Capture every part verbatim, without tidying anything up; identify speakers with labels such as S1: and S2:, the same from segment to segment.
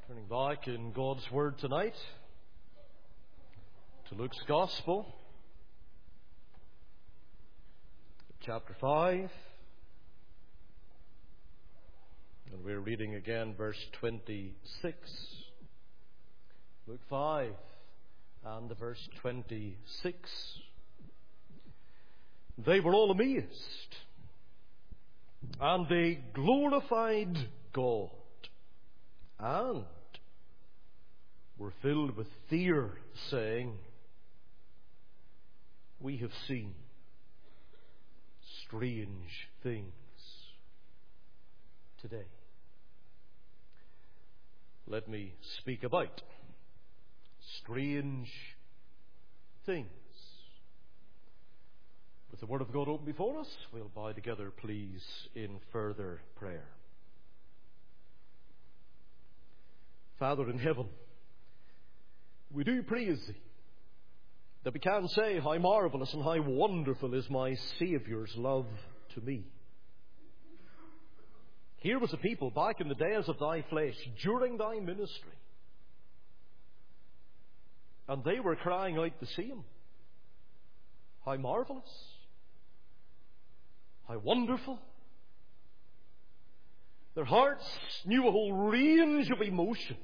S1: Turning back in God's Word tonight to Luke's Gospel, chapter five, and we're reading again verse twenty-six. Luke five and verse twenty-six. They were all amazed, and they glorified God, and were filled with fear, saying, "We have seen strange things today." Let me speak about strange things. With the Word of God open before us, we'll bow together, please, in further prayer. Father in heaven, we do praise Thee, that we can say how marvelous and how wonderful is my Saviour's love to me. Here was a people back in the days of Thy flesh, during Thy ministry, and they were crying out the same. How marvelous, how wonderful. Their hearts knew a whole range of emotions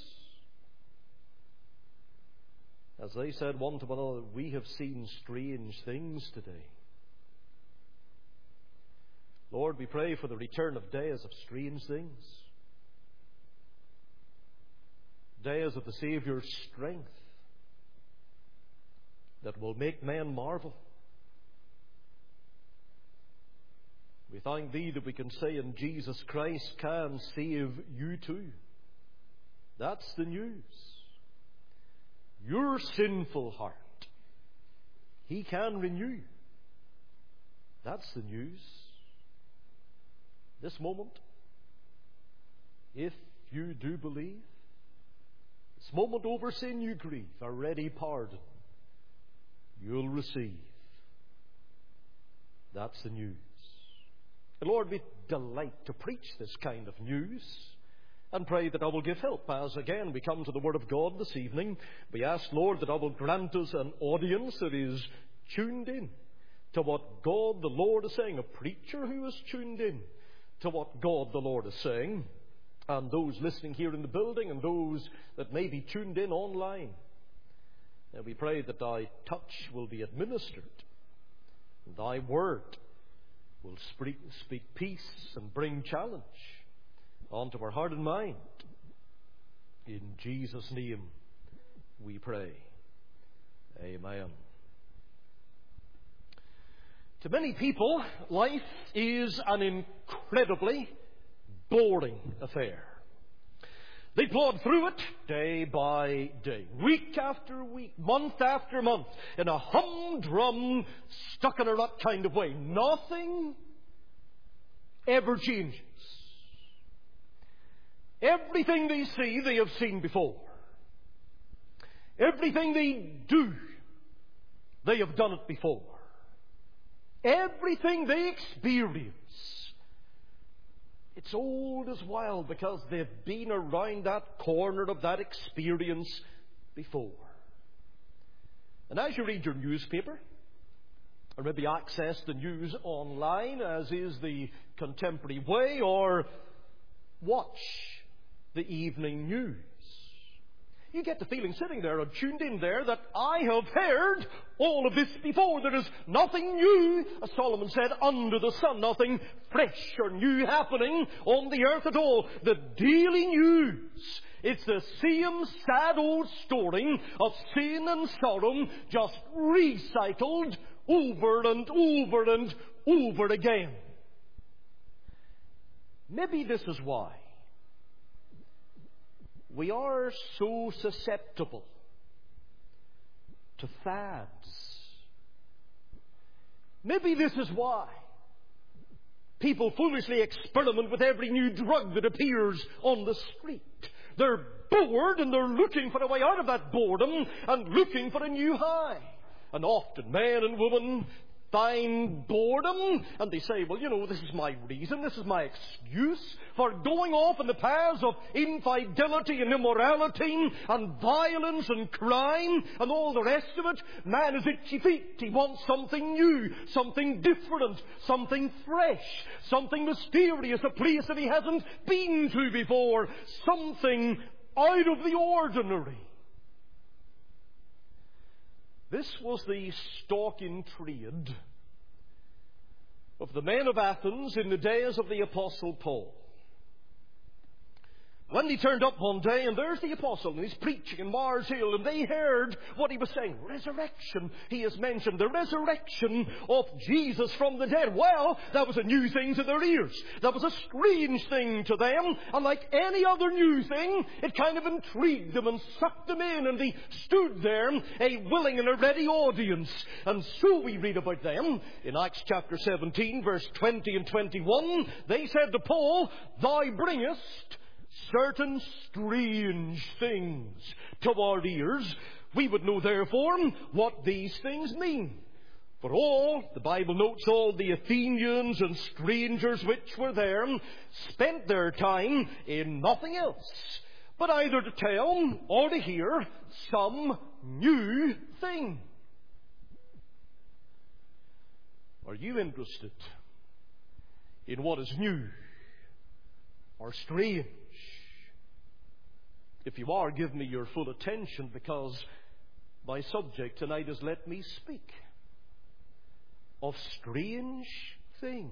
S1: as they said one to another, "We have seen strange things today." Lord, we pray for the return of days of strange things, days of the Saviour's strength that will make men marvel. We thank Thee that we can say in Jesus Christ can save you too. That's the news. Your sinful heart He can renew. That's the news. This moment, if you do believe, this moment over sin you grieve, a ready pardon you'll receive. That's the news. And Lord, we delight to preach this kind of news, and pray that I will give help as again we come to the Word of God this evening. We ask, Lord, that I will grant us an audience that is tuned in to what God the Lord is saying, a preacher who is tuned in to what God the Lord is saying, and those listening here in the building and those that may be tuned in online. And we pray that Thy touch will be administered, and Thy Word will speak, speak peace and bring challenge onto our heart and mind. In Jesus' name we pray. Amen. To many people, life is an incredibly boring affair. They plod through it day by day, week after week, month after month, in a humdrum, stuck in a rut kind of way. Nothing ever changes. Everything they see, they have seen before. Everything they do, they have done it before. Everything they experience, it's old as wild because they've been around that corner of that experience before. And as you read your newspaper, or maybe access the news online, as is the contemporary way, or watch the evening news, you get the feeling sitting there or tuned in there that I have heard all of this before. There is nothing new, as Solomon said, under the sun. Nothing fresh or new happening on the earth at all. The daily news, it's the same sad old story of sin and sorrow, just recycled over and over and over again. Maybe this is why we are so susceptible to fads. Maybe this is why people foolishly experiment with every new drug that appears on the street. They're bored and they're looking for a way out of that boredom and looking for a new high. And often men and women find boredom, and they say, well, you know, this is my reason, this is my excuse for going off in the paths of infidelity and immorality and violence and crime and all the rest of it. Man is itchy feet. He wants something new, something different, something fresh, something mysterious, a place that he hasn't been to before, something out of the ordinary. This was the stock in trade of the men of Athens in the days of the Apostle Paul. When he turned up one day, and there's the apostle, and he's preaching in Mars Hill, and they heard what he was saying. Resurrection, he has mentioned. The resurrection of Jesus from the dead. Well, that was a new thing to their ears. That was a strange thing to them. And like any other new thing, it kind of intrigued them and sucked them in, and they stood there, a willing and a ready audience. And so we read about them in Acts chapter seventeen, verse twenty and twenty-one. They said to Paul, "Thou bringest certain strange things to our ears. We would know, therefore, what these things mean." For all, the Bible notes, all the Athenians and strangers which were there spent their time in nothing else but either to tell or to hear some new thing. Are you interested in what is new or strange? If you are, give me your full attention, because my subject tonight is "Let me speak of strange things."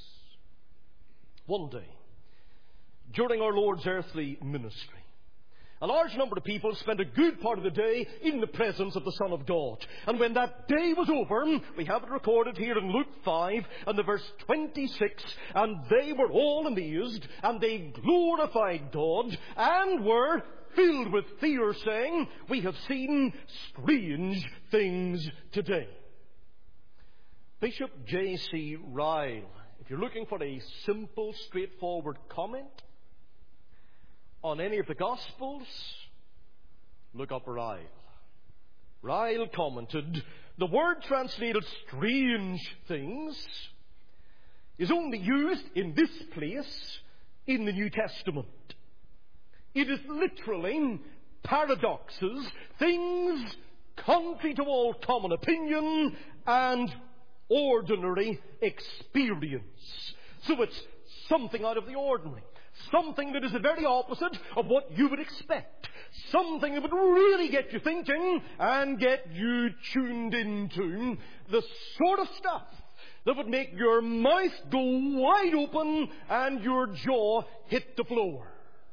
S1: One day, during our Lord's earthly ministry, a large number of people spent a good part of the day in the presence of the Son of God. And when that day was over, we have it recorded here in Luke five and the verse twenty-six, and they were all amazed, and they glorified God, and were filled with fear, saying, "We have seen strange things today." Bishop J C Ryle, if you're looking for a simple, straightforward comment on any of the Gospels, look up Ryle. Ryle commented, the word translated "strange things" is only used in this place in the New Testament. It is literally paradoxes, things contrary to all common opinion and ordinary experience. So it's something out of the ordinary. Something that is the very opposite of what you would expect. Something that would really get you thinking and get you tuned into the sort of stuff that would make your mouth go wide open and your jaw hit the floor.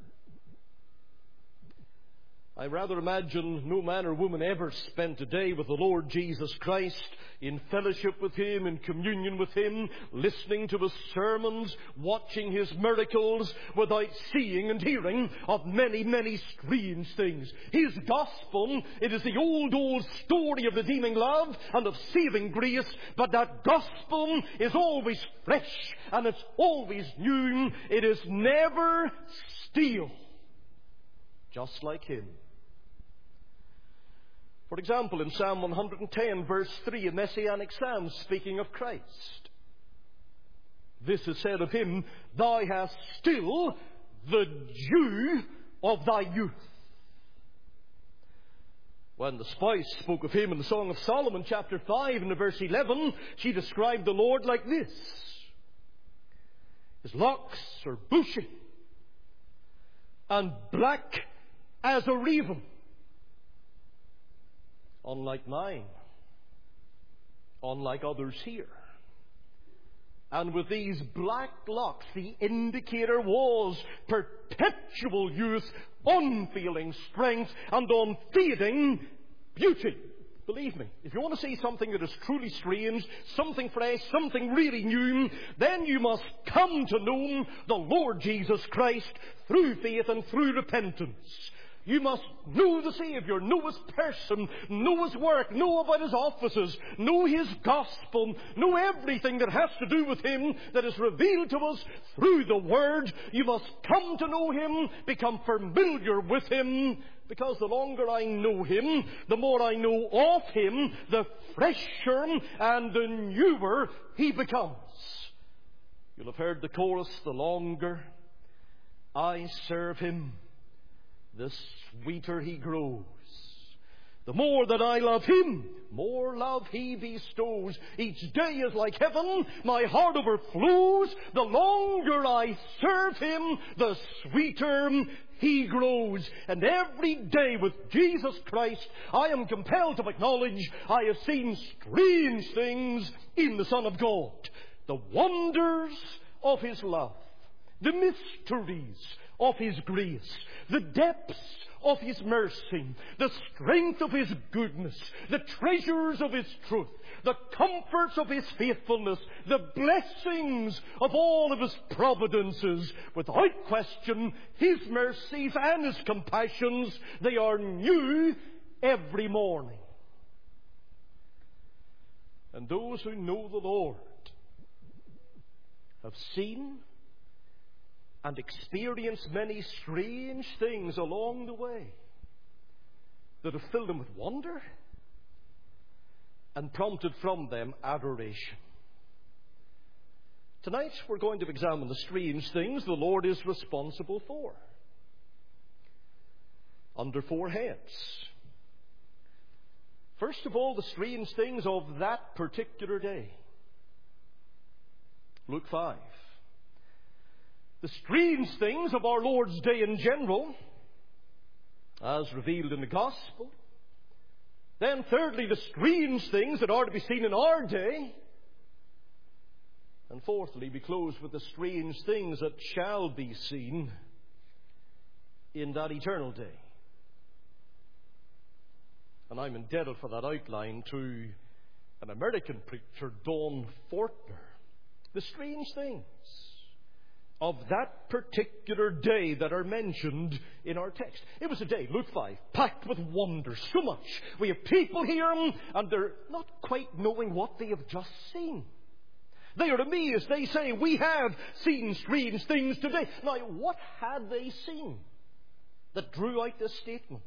S1: I rather imagine no man or woman ever spent a day with the Lord Jesus Christ, in fellowship with Him, in communion with Him, listening to His sermons, watching His miracles, without seeing and hearing of many, many strange things. His gospel, it is the old, old story of redeeming love and of saving grace, but that gospel is always fresh and it's always new. It is never stale, just like Him. For example, in Psalm one hundred ten, verse three, a Messianic Psalm speaking of Christ, this is said of Him, "Thou hast still the dew of thy youth." When the spouse spoke of Him in the Song of Solomon, chapter five, and verse eleven, she described the Lord like this: His locks are bushy and black as a raven. Unlike mine, unlike others here. And with these black locks, the indicator was perpetual youth, unfailing strength, and unfading beauty. Believe me, if you want to see something that is truly strange, something fresh, something really new, then you must come to know the Lord Jesus Christ through faith and through repentance. You must know the Saviour, know His person, know His work, know about His offices, know His gospel, know everything that has to do with Him that is revealed to us through the Word. You must come to know Him, become familiar with Him, because the longer I know Him, the more I know of Him, the fresher and the newer He becomes. You'll have heard the chorus, the longer I serve Him, the sweeter He grows. The more that I love Him, more love He bestows. Each day is like heaven, my heart overflows. The longer I serve Him, the sweeter He grows. And every day with Jesus Christ, I am compelled to acknowledge I have seen strange things in the Son of God. The wonders of His love, the mysteries of His grace, the depths of His mercy, the strength of His goodness, the treasures of His truth, the comforts of His faithfulness, the blessings of all of His providences. Without question, His mercies and His compassions, they are new every morning. And those who know the Lord have seen and experienced many strange things along the way that have filled them with wonder and prompted from them adoration. Tonight we're going to examine the strange things the Lord is responsible for under four heads. First of all, the strange things of that particular day. Luke five. The strange things of our Lord's day in general, as revealed in the Gospel. Then thirdly, the strange things that are to be seen in our day. And fourthly, we close with the strange things that shall be seen in that eternal day. And I'm indebted for that outline to an American preacher, Don Fortner. The strange things of that particular day that are mentioned in our text. It was a day, Luke five, packed with wonder, so much. We have people here, and they're not quite knowing what they have just seen. They are amazed. They say, we have seen strange things today. Now, what had they seen that drew out this statement?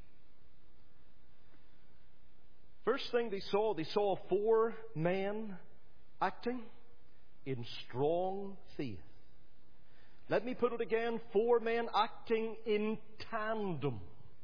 S1: First thing they saw, they saw four men acting in strong faith. Let me put it again, four men acting in tandem,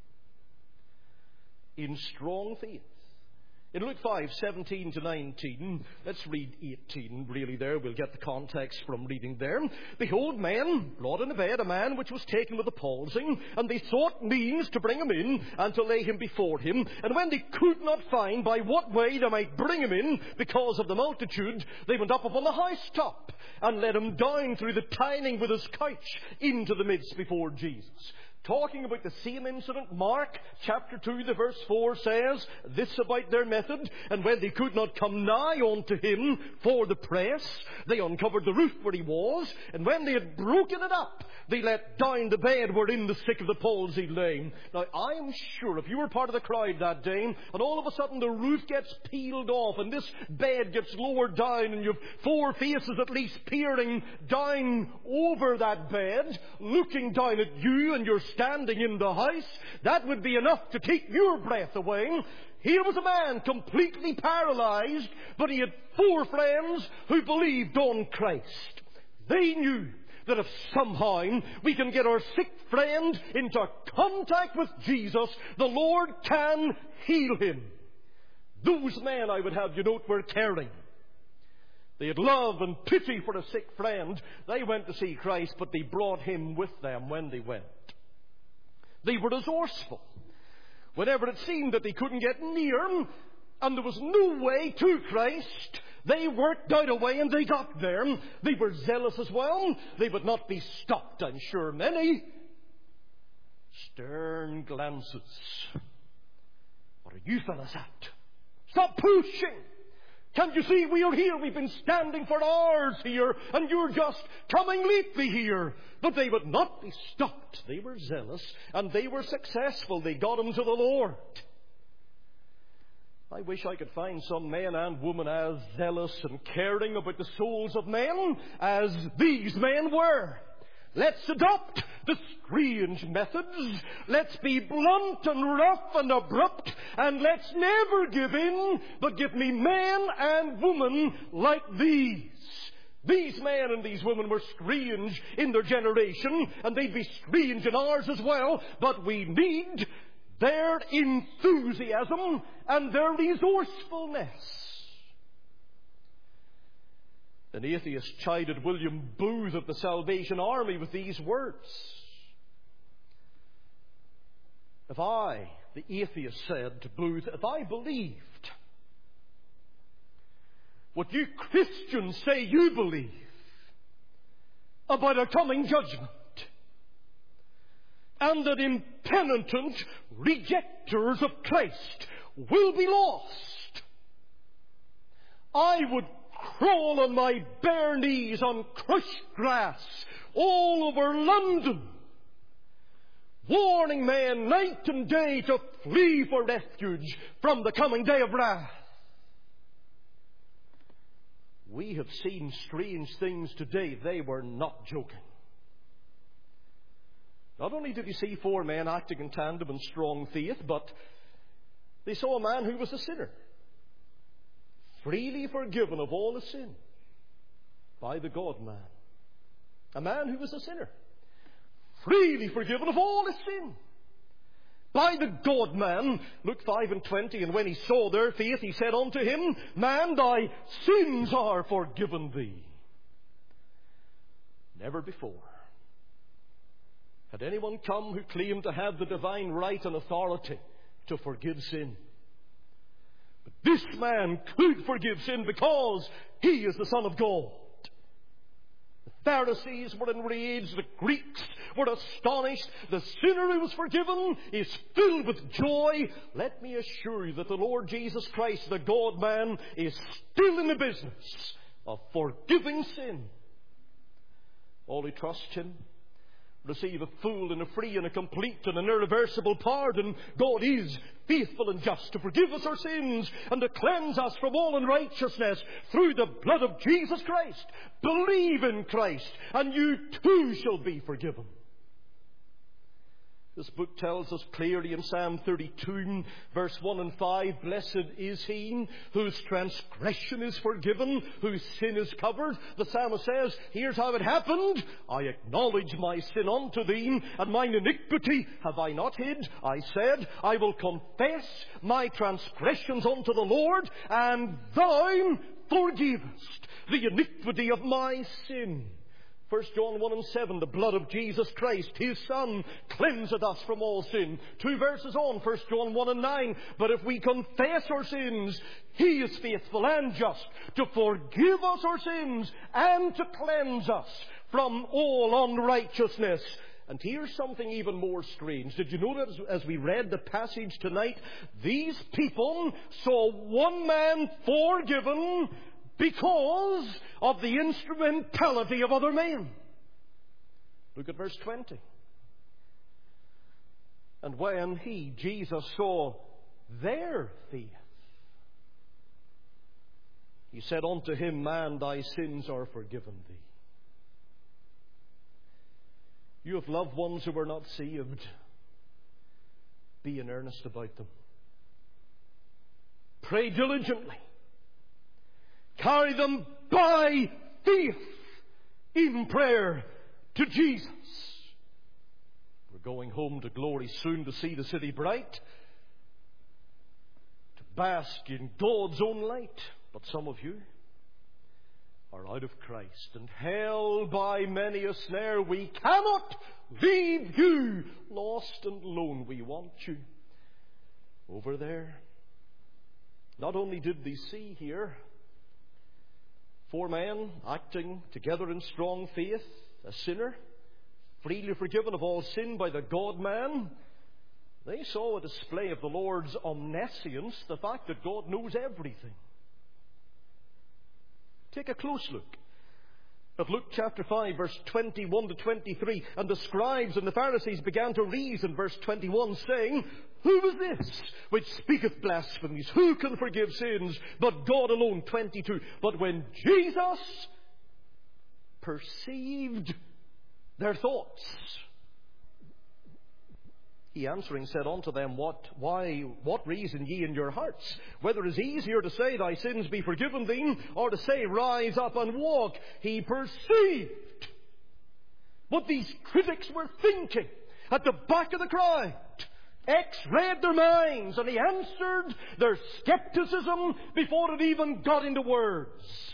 S1: in strong faith. In Luke five, seventeen to nineteen, let's read eighteen really there. We'll get the context from reading there. Behold, men brought in a bed a man which was taken with a palsy, and they sought means to bring him in and to lay him before him. And when they could not find by what way they might bring him in because of the multitude, they went up upon the housetop and let him down through the tiling with his couch into the midst before Jesus. Talking about the same incident, Mark chapter two, the verse four says this about their method. And when they could not come nigh unto him for the press, they uncovered the roof where he was. And when they had broken it up, they let down the bed wherein the sick of the palsy lay. Now, I am sure if you were part of the crowd that day, and all of a sudden the roof gets peeled off, and this bed gets lowered down, and you've four faces at least peering down over that bed, looking down at you, and you're standing in the house, that would be enough to take your breath away. Here was a man completely paralyzed, but he had four friends who believed on Christ. They knew that if somehow we can get our sick friend into contact with Jesus, the Lord can heal him. Those men, I would have you note, were caring. They had love and pity for a sick friend. They went to see Christ, but they brought him with them when they went. They were resourceful. Whenever it seemed that they couldn't get near him and there was no way to Christ, they worked out a way and they got there. They were zealous as well. They would not be stopped, I'm sure. Many stern glances. What are you fellas at? Stop pushing. Can't you see we are here? We've been standing for hours here, and you're just coming lately here. But they would not be stopped. They were zealous, and they were successful. They got him to the Lord. I wish I could find some men and women as zealous and caring about the souls of men as these men were. Let's adopt the strange methods. Let's be blunt and rough and abrupt, and let's never give in, but give me men and women like these. These men and these women were strange in their generation, and they'd be strange in ours as well, but we need their enthusiasm and their resourcefulness. An atheist chided William Booth of the Salvation Army with these words. If I, the atheist, said to Booth, if I believed what you Christians say you believe about a coming judgment, and that impenitent rejectors of Christ will be lost, I would crawl on my bare knees on crushed grass all over London, warning men night and day to flee for refuge from the coming day of wrath. We have seen strange things today. They were not joking. Not only did you see four men acting in tandem in strong faith, but they saw a man who was a sinner, freely forgiven of all his sin by the God-man. A man who was a sinner, freely forgiven of all his sin by the God-man. Luke five and twenty, and when he saw their faith, he said unto him, Man, thy sins are forgiven thee. Never before had anyone come who claimed to have the divine right and authority to forgive sin. But this man could forgive sin because he is the Son of God. The Pharisees were enraged. The Greeks were astonished. The sinner who was forgiven is filled with joy. Let me assure you that the Lord Jesus Christ, the God-man, is still in the business of forgiving sin. All who trust him receive a full and a free and a complete and an irreversible pardon. God is faithful and just to forgive us our sins and to cleanse us from all unrighteousness through the blood of Jesus Christ. Believe in Christ, and you too shall be forgiven. This book tells us clearly in Psalm thirty-two, verse one and five, Blessed is he whose transgression is forgiven, whose sin is covered. The psalmist says, here's how it happened. I acknowledge my sin unto thee, and mine iniquity have I not hid. I said, I will confess my transgressions unto the Lord, and thou forgivest the iniquity of my sin. First John one and seven, the blood of Jesus Christ, his Son, cleanseth us from all sin. Two verses on, First John one and nine, but if we confess our sins, he is faithful and just to forgive us our sins and to cleanse us from all unrighteousness. And here's something even more strange. Did you notice as we read the passage tonight, these people saw one man forgiven because of the instrumentality of other men. Look at verse twenty. And when he, Jesus, saw their faith, he said unto him, Man, thy sins are forgiven thee. You have loved ones who were not saved. Be in earnest about them. Pray diligently. Carry them by faith in prayer to Jesus. We're going home to glory soon to see the city bright, to bask in God's own light. But some of you are out of Christ and held by many a snare. We cannot leave you lost and lone. We want you over there. Not only did they see here four men acting together in strong faith, a sinner, freely forgiven of all sin by the God-man, they saw a display of the Lord's omniscience, the fact that God knows everything. Take a close look at Luke chapter five, verse twenty-one to twenty-three. And the scribes and the Pharisees began to reason, verse twenty-one, saying, Who is this which speaketh blasphemies? Who can forgive sins but God alone? twenty-two. But when Jesus perceived their thoughts, He answering said unto them, What, why, what reason ye in your hearts? Whether it is easier to say, Thy sins be forgiven thee, or to say, Rise up and walk. He perceived what these critics were thinking at the back of the crowd. X-rayed their minds, and He answered their skepticism before it even got into words.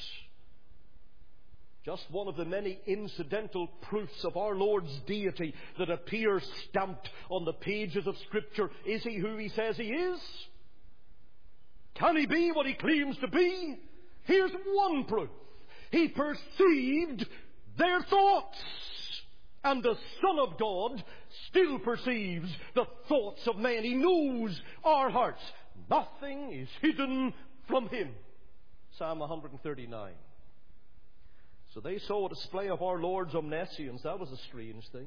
S1: Just one of the many incidental proofs of our Lord's deity that appear stamped on the pages of Scripture. Is He who He says He is? Can He be what He claims to be? Here's one proof. He perceived their thoughts. And the Son of God still perceives the thoughts of men. He knows our hearts. Nothing is hidden from Him. Psalm one thirty-nine. So they saw a display of our Lord's omniscience. That was a strange thing.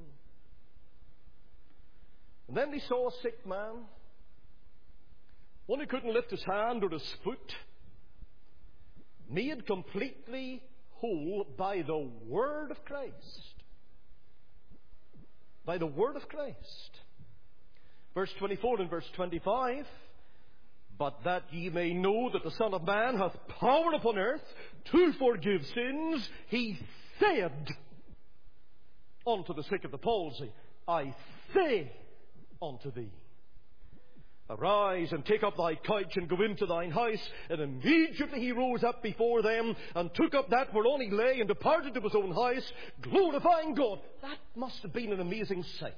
S1: And then they saw a sick man. One who couldn't lift his hand or his foot. Made completely whole by the word of Christ. By the word of Christ. Verse twenty-four and verse twenty-five. But that ye may know that the Son of Man hath power upon earth to forgive sins, He said unto the sick of the palsy, I say unto thee, Arise and take up thy couch and go into thine house. And immediately he rose up before them and took up that whereon he lay and departed to his own house, glorifying God. That must have been an amazing sight.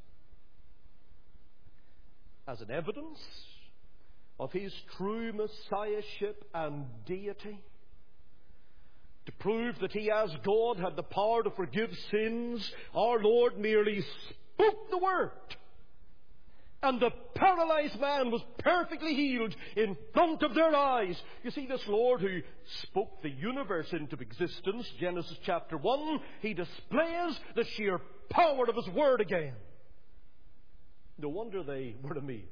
S1: As an evidence of His true Messiahship and deity, to prove that He as God had the power to forgive sins, our Lord merely spoke the word. And the paralyzed man was perfectly healed in front of their eyes. You see, this Lord who spoke the universe into existence, Genesis chapter one, He displays the sheer power of His word again. No wonder they were amazed.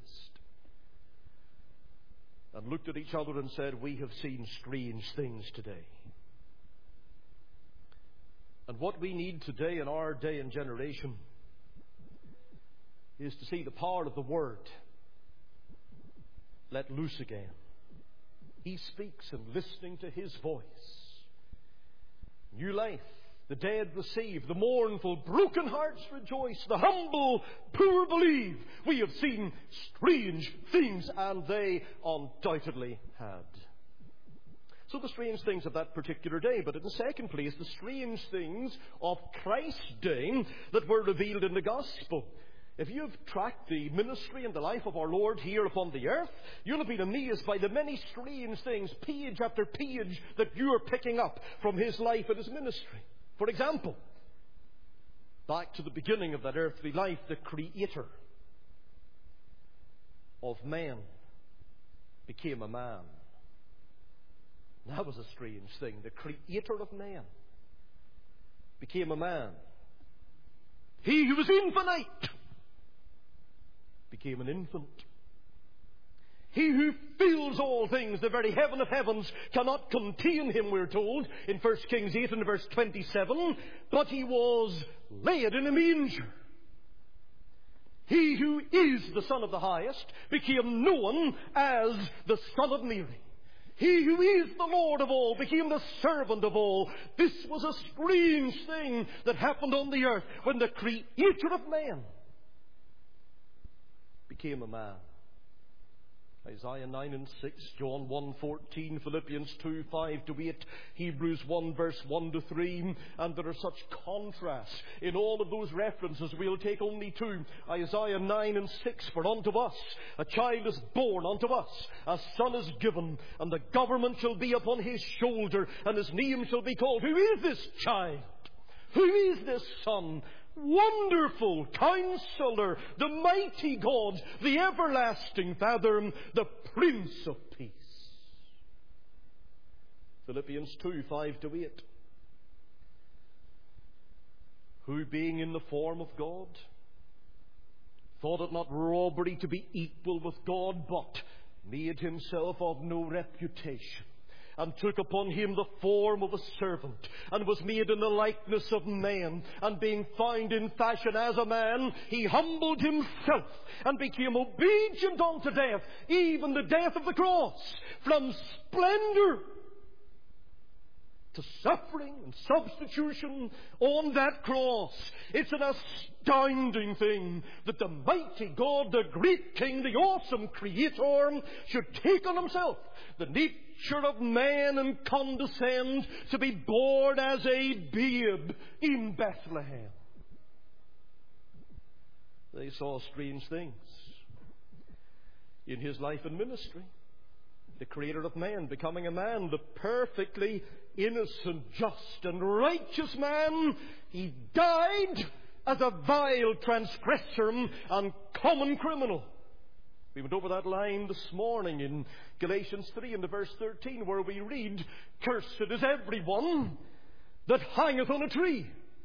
S1: And looked at each other and said, We have seen strange things today. And what we need today in our day and generation is to see the power of the Word let loose again. He speaks, and listening to His voice, new life. The dead receive, the mournful, broken hearts rejoice, the humble, poor believe. We have seen strange things, and they undoubtedly had. So the strange things of that particular day. But in the second place, the strange things of Christ's day that were revealed in the Gospel. If you've tracked the ministry and the life of our Lord here upon the earth, you'll have been amazed by the many strange things, page after page, that you are picking up from His life and His ministry. For example, back to the beginning of that earthly life, the Creator of man became a man. That was a strange thing. The Creator of man became a man. He who was infinite became an infant. He who fills all things, the very heaven of heavens, cannot contain Him, we're told, in First Kings eight and verse twenty-seven. But He was laid in a manger. He who is the Son of the Highest became known as the Son of Mary. He who is the Lord of all became the servant of all. This was a strange thing that happened on the earth when the Creator of man became a man. Isaiah nine and six, John one fourteen, Philippians two five to eight, Hebrews one verse one to three, and there are such contrasts in all of those references. We'll take only two. Isaiah nine and six, For unto us a child is born, unto us a son is given, and the government shall be upon His shoulder, and His name shall be called. Who is this child? Who is this son? Wonderful Counselor, the Mighty God, the Everlasting Father, the Prince of Peace. Philippians two, five to eight. Who, being in the form of God, thought it not robbery to be equal with God, but made himself of no reputation, and took upon him the form of a servant, and was made in the likeness of men. And being found in fashion as a man, he humbled himself, and became obedient unto death, even the death of the cross. From splendor to suffering and substitution on that cross. It's an astounding thing that the mighty God, the great King, the awesome Creator, should take on himself the nature of man and condescend to be born as a babe in Bethlehem. They saw strange things in his life and ministry. The Creator of man becoming a man, the perfectly innocent, just and righteous man. He died as a vile transgressor and common criminal. We went over that line this morning in Galatians three and verse thirteen, where we read, "Cursed is everyone that hangeth on a tree."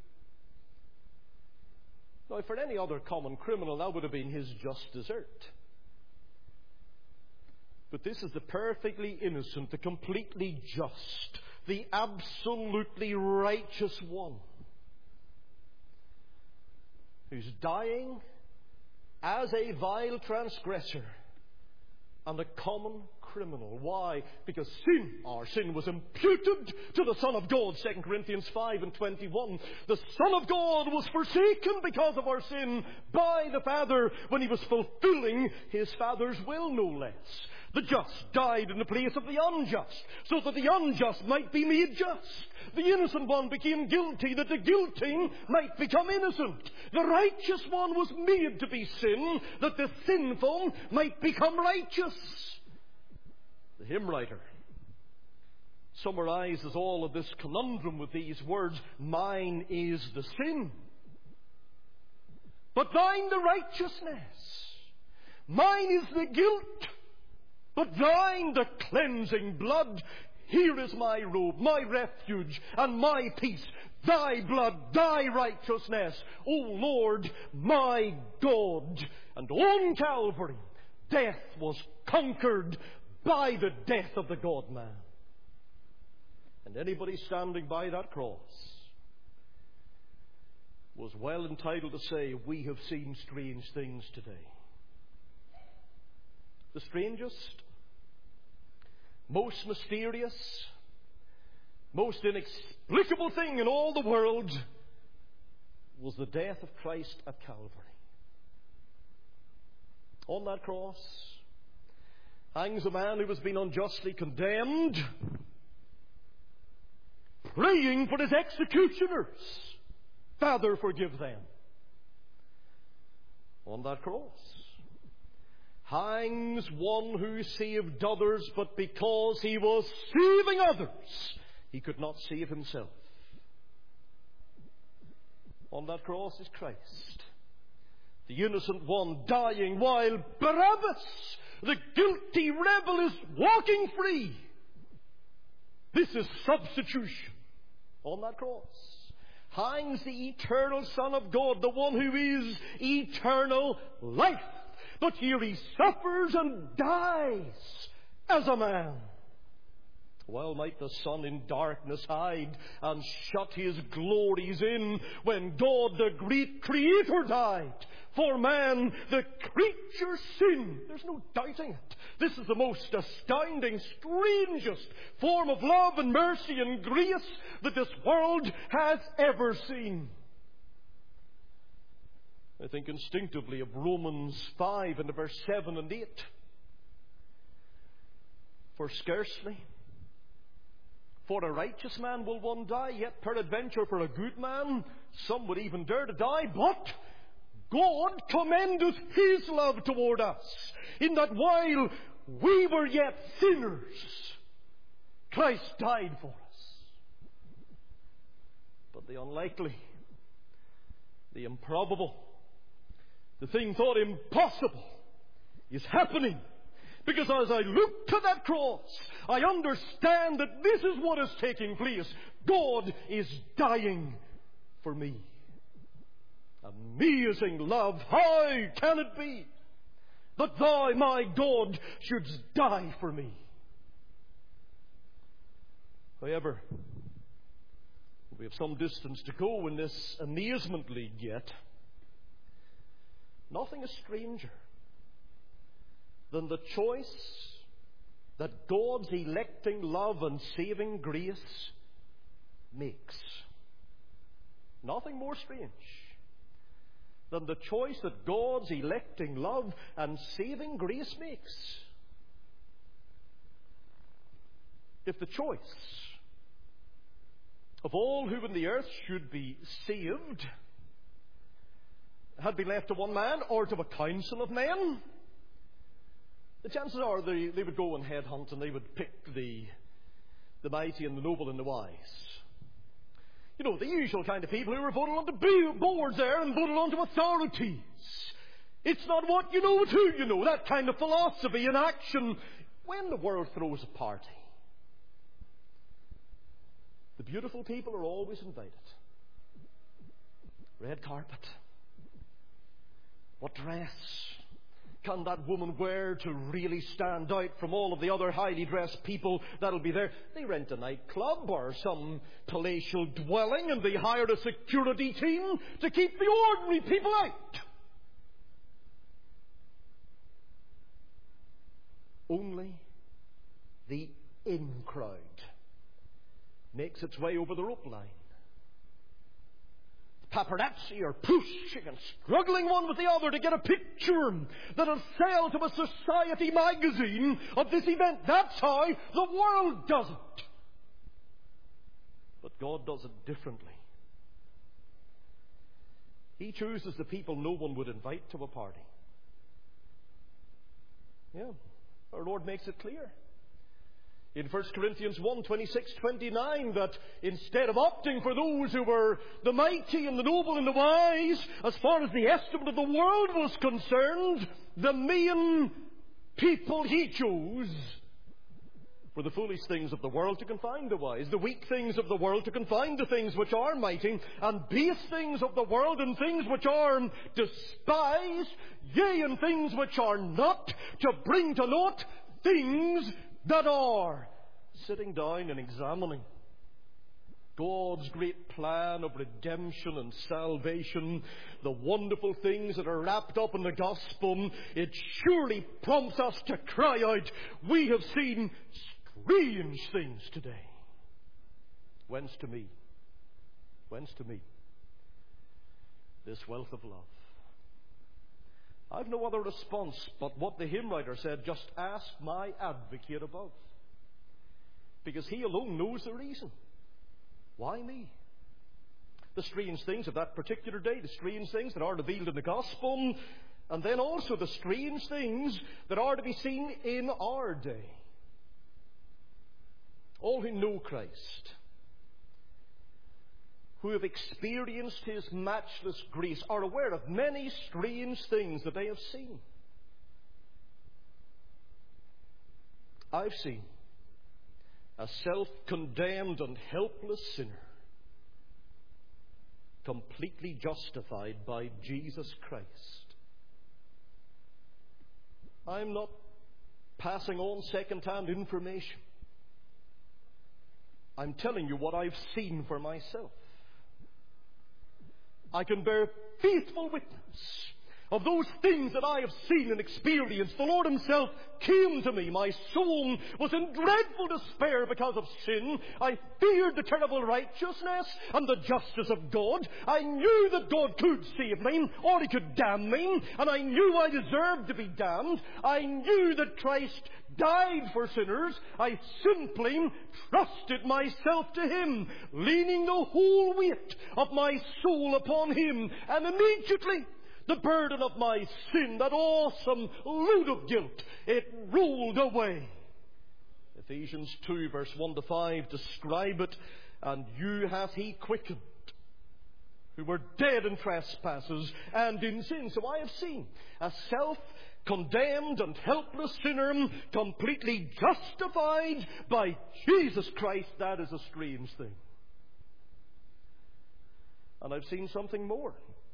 S1: Now, for any other common criminal, that would have been his just desert. But this is the perfectly innocent, the completely just, the absolutely righteous one, who's dying as a vile transgressor and a common criminal. Why? Because sin, our sin, was imputed to the Son of God. Second Corinthians five and twenty-one. The Son of God was forsaken because of our sin by the Father when he was fulfilling his Father's will, no less. The just died in the place of the unjust, so that the unjust might be made just. The innocent one became guilty, that the guilty might become innocent. The righteous one was made to be sin, that the sinful might become righteous. The hymn writer summarizes all of this conundrum with these words: "Mine is the sin, but thine the righteousness. Mine is the guilt, but thine the cleansing blood. Here is my robe, my refuge, and my peace. Thy blood, thy righteousness, O Lord, my God." And on Calvary, death was conquered by the death of the God-man. And anybody standing by that cross was well entitled to say, "We have seen strange things today." The strangest, most mysterious, most inexplicable thing in all the world was the death of Christ at Calvary. On that cross hangs a man who has been unjustly condemned, praying for his executioners, "Father, forgive them." On that cross hangs one who saved others, but because he was saving others, he could not save himself. On that cross is Christ, the innocent one, dying while Barabbas, the guilty rebel, is walking free. This is substitution. On that cross hangs the eternal Son of God, the one who is eternal life. But here he suffers and dies as a man. Well might the sun in darkness hide and shut his glories in, when God, the great Creator, died for man, the creature sin. There's no doubting it. This is the most astounding, strangest form of love and mercy and grace that this world has ever seen. I think instinctively of Romans five and verse seven and eight. For scarcely for a righteous man will one die, yet peradventure for a good man some would even dare to die. But God commendeth his love toward us, in that while we were yet sinners, Christ died for us. But the unlikely, the improbable, the thing thought impossible is happening. Because as I look to that cross, I understand that this is what is taking place. God is dying for me. Amazing love. How can it be that thou, my God, shouldst die for me? However, we have some distance to go in this amazement league yet. Nothing is stranger than the choice that God's electing love and saving grace makes. Nothing more strange than the choice that God's electing love and saving grace makes. If the choice of all who in the earth should be saved had been left to one man or to a council of men, the chances are they, they would go and headhunt and they would pick the, the mighty and the noble and the wise. You know, the usual kind of people who are voted onto boards there and voted onto authorities. It's not what you know, it's who you know. That kind of philosophy in action when the world throws a party. The beautiful people are always invited. Red carpet. What dress can that woman wear to really stand out from all of the other highly dressed people that'll be there? They rent a nightclub or some palatial dwelling and they hire a security team to keep the ordinary people out. Only the in crowd makes its way over the rope line. Paparazzi are pushing and struggling one with the other to get a picture that'll sell to a society magazine of this event. That's how the world does it. But God does it differently. He chooses the people no one would invite to a party. Yeah, our Lord makes it clear in First Corinthians one, twenty-six, twenty-nine, that instead of opting for those who were the mighty and the noble and the wise, as far as the estimate of the world was concerned, the main people He chose were the foolish things of the world to confine the wise, the weak things of the world to confine the things which are mighty, and base things of the world and things which are despised, yea, and things which are not, to bring to naught things that are. Sitting down and examining God's great plan of redemption and salvation, the wonderful things that are wrapped up in the gospel, it surely prompts us to cry out, we have seen strange things today. Whence to me? Whence to me this wealth of love? I've no other response but what the hymn writer said, just ask my advocate above. Because he alone knows the reason. Why me? The strange things of that particular day, the strange things that are revealed in the gospel, and then also the strange things that are to be seen in our day. All who know Christ, who have experienced His matchless grace, are aware of many strange things that they have seen. I've seen a self-condemned and helpless sinner completely justified by Jesus Christ. I'm not passing on second-hand information. I'm telling you what I've seen for myself. I can bear faithful witness of those things that I have seen and experienced. The Lord Himself came to me. My soul was in dreadful despair because of sin. I feared the terrible righteousness and the justice of God. I knew that God could save me, or He could damn me, and I knew I deserved to be damned. I knew that Christ died for sinners. I simply trusted myself to Him, leaning the whole weight of my soul upon Him, and immediately the burden of my sin, that awesome load of guilt, it rolled away. Ephesians two, verse one to five describe it. And you hath He quickened, who were dead in trespasses and in sin. So I have seen a self-condemned and helpless sinner completely justified by Jesus Christ. That is a strange thing. And I've seen something more.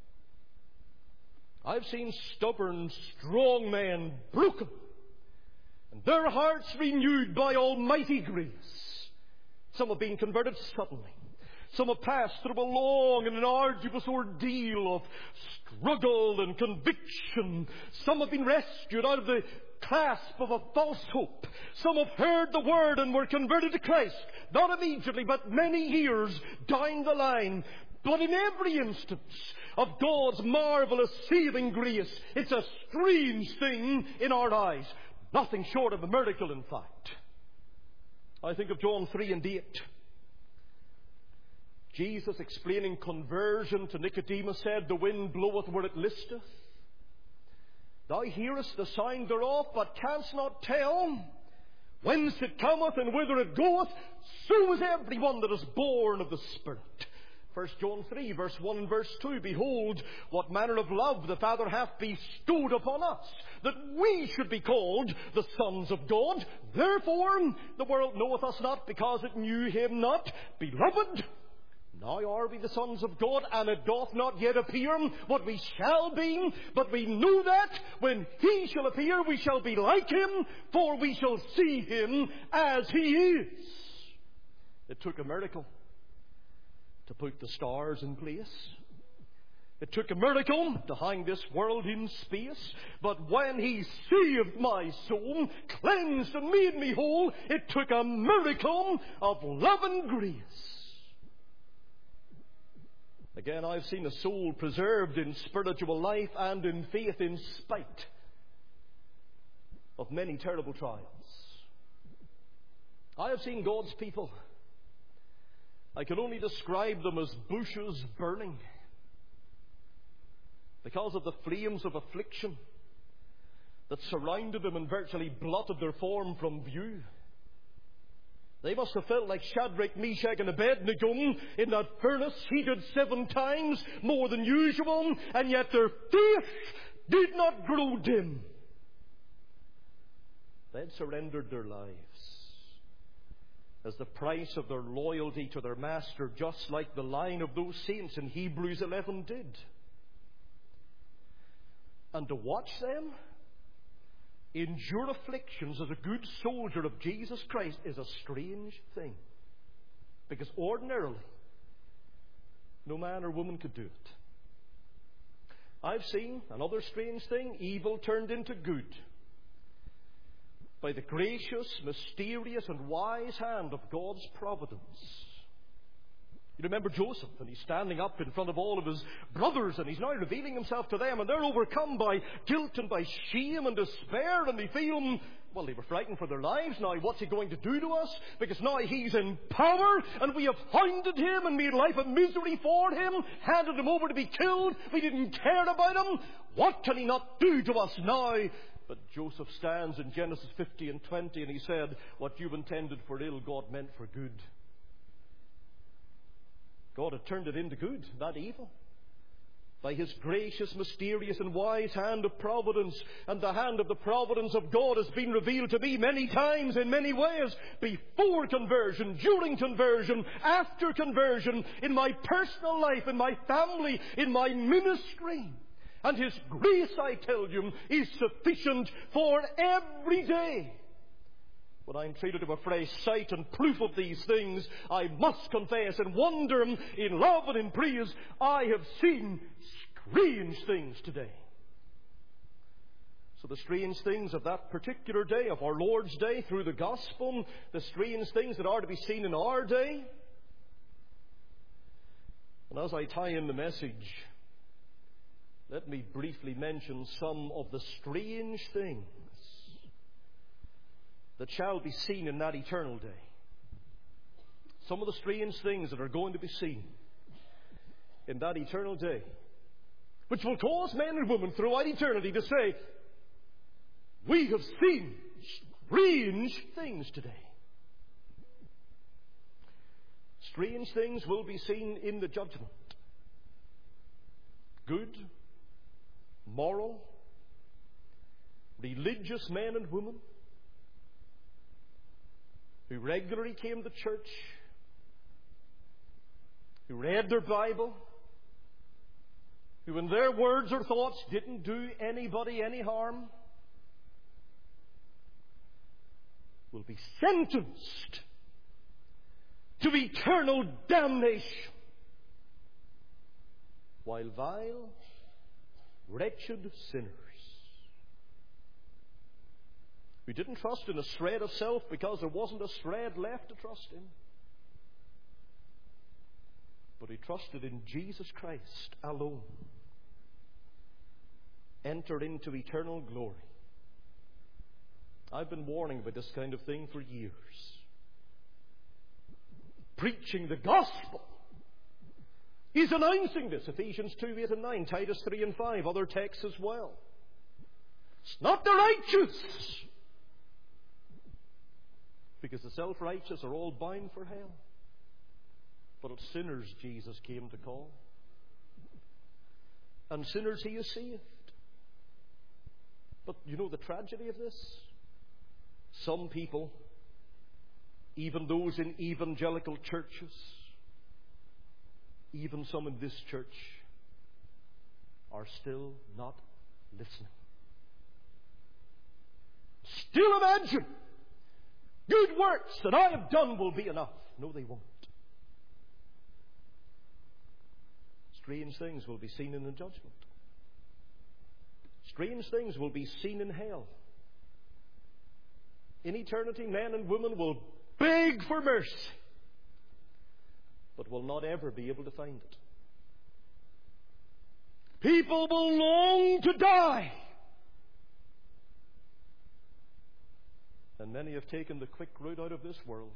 S1: I've seen stubborn, strong men broken, and their hearts renewed by almighty grace. Some have been converted suddenly. Some have passed through a long and an arduous ordeal of struggle and conviction. Some have been rescued out of the clasp of a false hope. Some have heard the word and were converted to Christ, not immediately, but many years down the line. But in every instance of God's marvelous saving grace, it's a strange thing in our eyes. Nothing short of a miracle, in fact. I think of John three and eight. Jesus, explaining conversion to Nicodemus, said, "The wind bloweth where it listeth. Thou hearest the sound thereof, but canst not tell whence it cometh and whither it goeth. So is every one that is born of the Spirit." First John three, verse one and verse two. "Behold, what manner of love the Father hath bestowed upon us, that we should be called the sons of God. Therefore the world knoweth us not, because it knew him not. Beloved, now are we the sons of God, and it doth not yet appear what we shall be. But we know that when he shall appear, we shall be like him, for we shall see him as he is." It took a miracle to put the stars in place. It took a miracle to hang this world in space. But when he saved my soul, cleansed and made me whole, it took a miracle of love and grace. Again, I've seen a soul preserved in spiritual life and in faith in spite of many terrible trials. I have seen God's people. I can only describe them as bushes burning because of the flames of affliction that surrounded them and virtually blotted their form from view. They must have felt like Shadrach, Meshach, and Abednego in that furnace, heated seven times more than usual, and yet their faith did not grow dim. They had surrendered their lives as the price of their loyalty to their master, just like the line of those saints in Hebrews eleven did. And to watch them endure afflictions as a good soldier of Jesus Christ is a strange thing. Because ordinarily, no man or woman could do it. I've seen another strange thing, evil turned into good by the gracious, mysterious, and wise hand of God's providence. You remember Joseph, and he's standing up in front of all of his brothers, and he's now revealing himself to them, and they're overcome by guilt and by shame and despair, and they feel, well, they were frightened for their lives. Now, what's he going to do to us? Because now he's in power, and we have hounded him and made life a misery for him, handed him over to be killed. We didn't care about him. What can he not do to us now? But Joseph stands in Genesis fifty and twenty, and he said, "What you've intended for ill, God meant for good." God had turned it into good, not evil, by his gracious, mysterious, and wise hand of providence. And the hand of the providence of God has been revealed to me many times in many ways. Before conversion, during conversion, after conversion, in my personal life, in my family, in my ministry. And his grace, I tell you, is sufficient for every day. When I'm treated to a fresh sight and proof of these things, I must confess and wonder in love and in praise, I have seen strange things today. So the strange things of that particular day, of our Lord's day through the gospel, the strange things that are to be seen in our day. And as I tie in the message, let me briefly mention some of the strange things that shall be seen in that eternal day. Some of the strange things that are going to be seen in that eternal day, which will cause men and women throughout eternity to say, "We have seen strange things today." Strange things will be seen in the judgment. good, moral, religious men and women who regularly came to church, who read their Bible, who in their words or thoughts didn't do anybody any harm, will be sentenced to eternal damnation, while vile, wretched sinners who didn't trust in a shred of self because there wasn't a shred left to trust in, but who trusted in Jesus Christ alone, enter into eternal glory. I've been warning about this kind of thing for years. Preaching the gospel. He's announcing this. Ephesians two, eight and nine, Titus three and five, other texts as well. It's not the righteous, because the self-righteous are all bound for hell. But it's sinners Jesus came to call. And sinners he has saved. But you know the tragedy of this? Some people, even those in evangelical churches, even some in this church, are still not listening. Still imagine good works that I have done will be enough. No, they won't. Strange things will be seen in the judgment. Strange things will be seen in hell. In eternity, men and women will beg for mercy, but will not ever be able to find it. People will long to die, and many have taken the quick route out of this world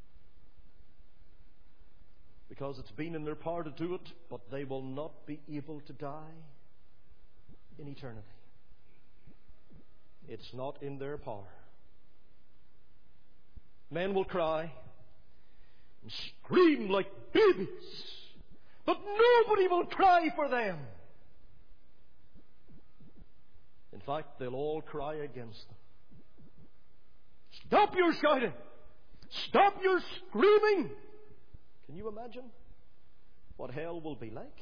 S1: because it's been in their power to do it, but they will not be able to die in eternity. It's not in their power. Men will cry and scream like babies, but nobody will cry for them. In fact, they'll all cry against them. Stop your shouting! Stop your screaming! Can you imagine what hell will be like?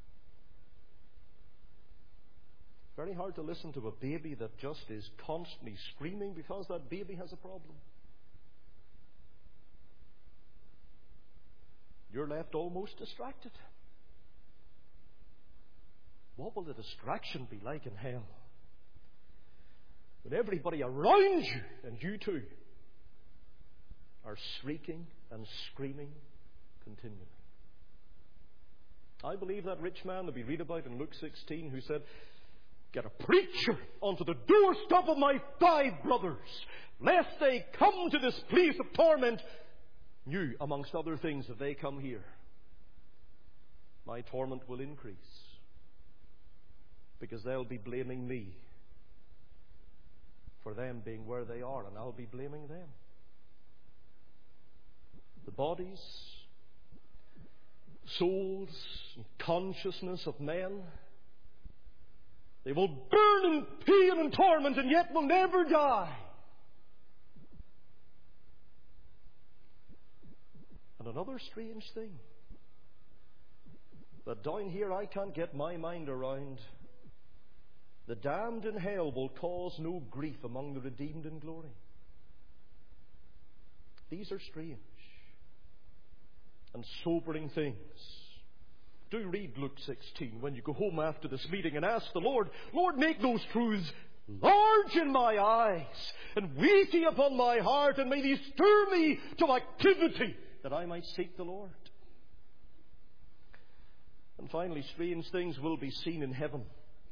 S1: Very hard to listen to a baby that just is constantly screaming because that baby has a problem. You're left almost distracted. What will the distraction be like in hell? When everybody around you, and you too, are shrieking and screaming continually. I believe that rich man that we read about in Luke sixteen who said, "Get a preacher onto the doorstep of my five brothers, lest they come to this place of torment, knew, amongst other things, if they come here, my torment will increase, because they'll be blaming me for them being where they are, and I'll be blaming them." The bodies, souls, and consciousness of men, they will burn in pain and torment, and yet will never die. And another strange thing that down here I can't get my mind around: the damned in hell will cause no grief among the redeemed in glory. These are strange and sobering things. Do read Luke sixteen when you go home after this meeting and ask the Lord, "Lord, make those truths large in my eyes and weighty upon my heart, and may they stir me to activity that I might seek the Lord." And finally, strange things will be seen in heaven.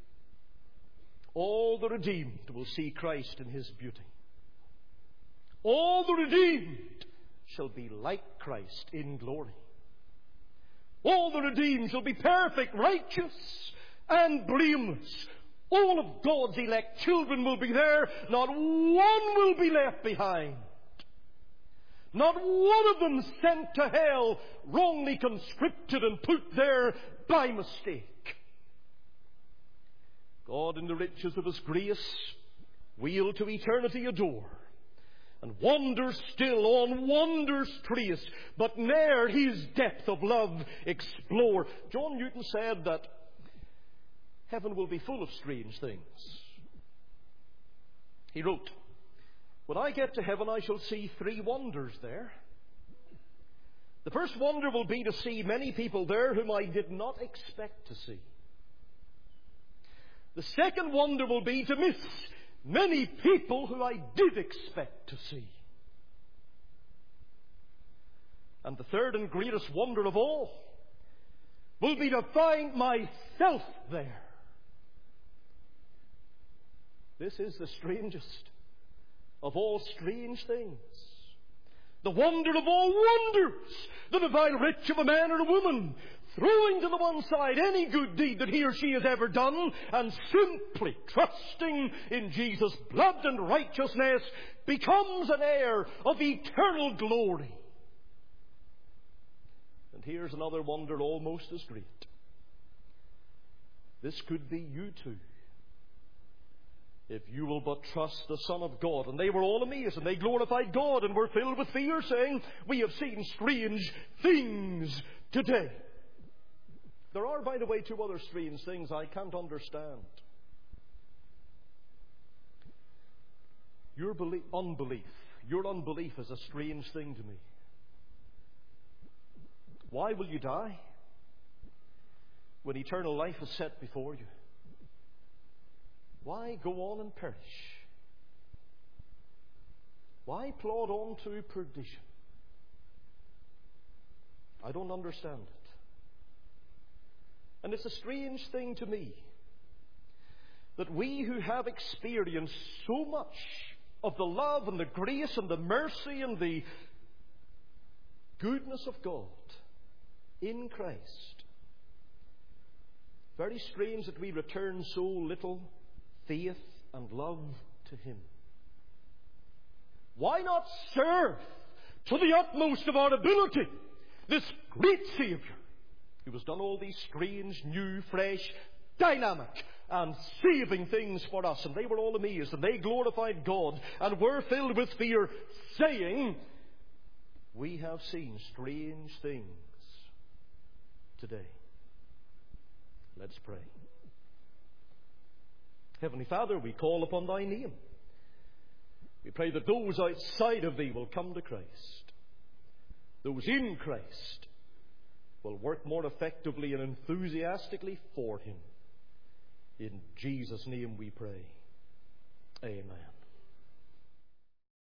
S1: All the redeemed will see Christ in His beauty. All the redeemed shall be like Christ in glory. All the redeemed shall be perfect, righteous, and blameless. All of God's elect children will be there. Not one will be left behind. Not one of them sent to hell, wrongly conscripted and put there by mistake. God in the riches of His grace we'll to eternity adore, and wonders still on wonders trace, but ne'er His depth of love explore. John Newton said that heaven will be full of strange things. He wrote, "When I get to heaven I shall see three wonders there. The first wonder will be to see many people there whom I did not expect to see. The second wonder will be to miss many people who I did expect to see. And the third and greatest wonder of all will be to find myself there." This is the strangest of all strange things. The wonder of all wonders, that if I'm rich of a man or a woman, throwing to the one side any good deed that he or she has ever done, and simply trusting in Jesus' blood and righteousness, becomes an heir of eternal glory. And here's another wonder almost as great. This could be you too, if you will but trust the Son of God. And they were all amazed, and they glorified God, and were filled with fear, saying, "We have seen strange things today." There are, by the way, two other strange things I can't understand. Your belie- unbelief. Your unbelief is a strange thing to me. Why will you die when eternal life is set before you? Why go on and perish? Why plod on to perdition? I don't understand it. And it's a strange thing to me that we who have experienced so much of the love and the grace and the mercy and the goodness of God in Christ, very strange that we return so little faith and love to Him. Why not serve to the utmost of our ability this great Saviour who has done all these strange, new, fresh, dynamic and saving things for us? And they were all amazed, and they glorified God, and were filled with fear, saying, "We have seen strange things today." Let's pray. Heavenly Father, we call upon Thy name. We pray that those outside of Thee will come to Christ. Those in Christ will work more effectively and enthusiastically for Him. In Jesus' name we pray. Amen.